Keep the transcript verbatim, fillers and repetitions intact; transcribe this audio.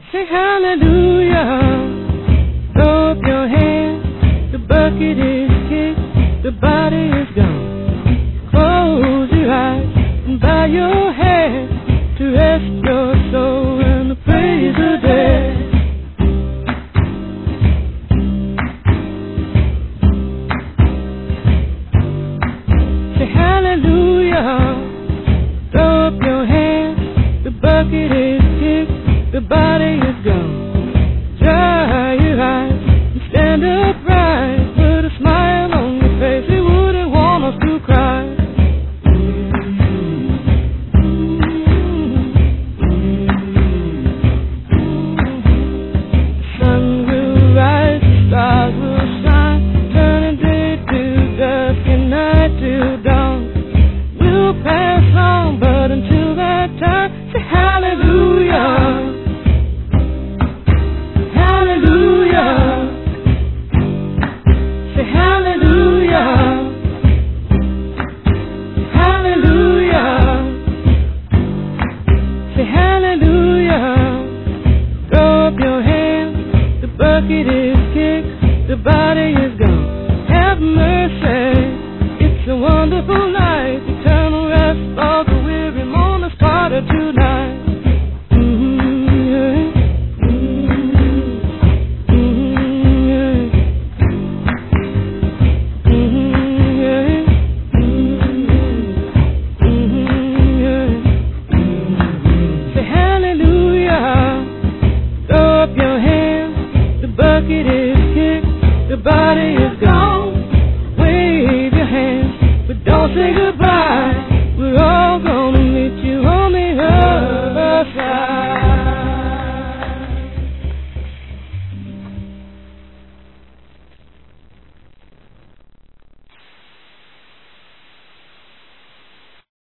Say hallelujah, throw up your hands. The bucket is kicked, the body is gone. Close your eyes and bow your head to rest your soul and the praise of dead. Say hallelujah, throw up your hands. The bucket is kicked, the body is gone. Dry your eyes and stand upright. Put a smile on your face, we wouldn't want us to cry. The sun will rise, the stars will shine, turning day to dusk and night to dawn. We'll pass on, but until that time, say hallelujah. Bucket is kicked, the body is gone. Have mercy, it's a wonderful life.